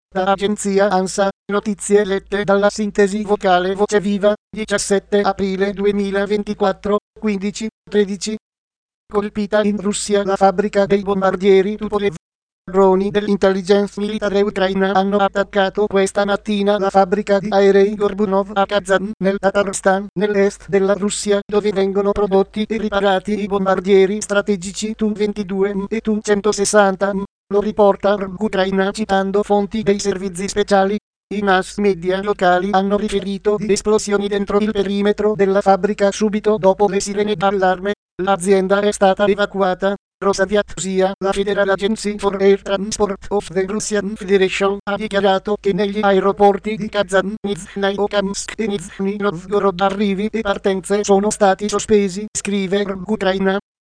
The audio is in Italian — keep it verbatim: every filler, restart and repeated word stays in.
Da agenzia ANSA, notizie lette dalla sintesi vocale Voce Viva, diciassette aprile duemilaventiquattro, quindici tredici. Colpita in Russia la fabbrica dei bombardieri Tupolev. Droni dell'intelligence militare ucraina hanno attaccato questa mattina la fabbrica di aerei Gorbunov a Kazan, nel Tatarstan, nell'est della Russia, dove vengono prodotti e riparati i bombardieri strategici Tu ventidue e Tu centosessanta. Lo riporta Ucraina citando fonti dei servizi speciali. I mass media locali hanno riferito di esplosioni dentro il perimetro della fabbrica subito dopo le sirene d'allarme. L'azienda è stata evacuata. Rosaviat, ossia la Federal Agency for Air Transport of the Russian Federation, ha dichiarato che negli aeroporti di Kazan, Nizhny Okamsk e Nizhny Novgorod arrivi e partenze sono stati sospesi, scrive Ucraina.